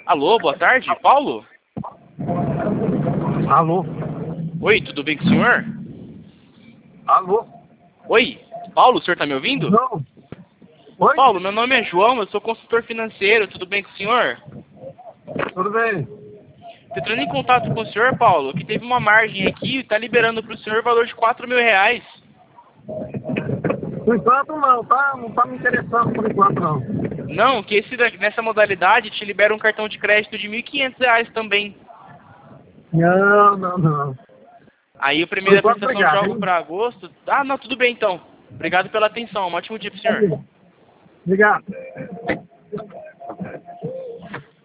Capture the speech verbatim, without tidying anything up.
Alô, boa tarde, Paulo? Alô? Oi, tudo bem com o senhor? Alô? Oi, Paulo, o senhor tá me ouvindo? Não. Oi? Paulo, meu nome é João, eu sou consultor financeiro, tudo bem com o senhor? Tudo bem? Tô entrando em contato com o senhor, Paulo, que teve uma margem aqui e tá liberando pro senhor o valor de quatro mil reais. Por enquanto não, tá? Não tá me interessando por enquanto não. Não, que esse daqui- nessa modalidade te libera um cartão de crédito de mil e quinhentos reais também. Não, não, não. Aí a primeira Por enquanto, prestação de obrigado, jogo hein? para agosto... Ah, não, tudo bem então. Obrigado pela atenção, um ótimo dia pro senhor. Obrigado.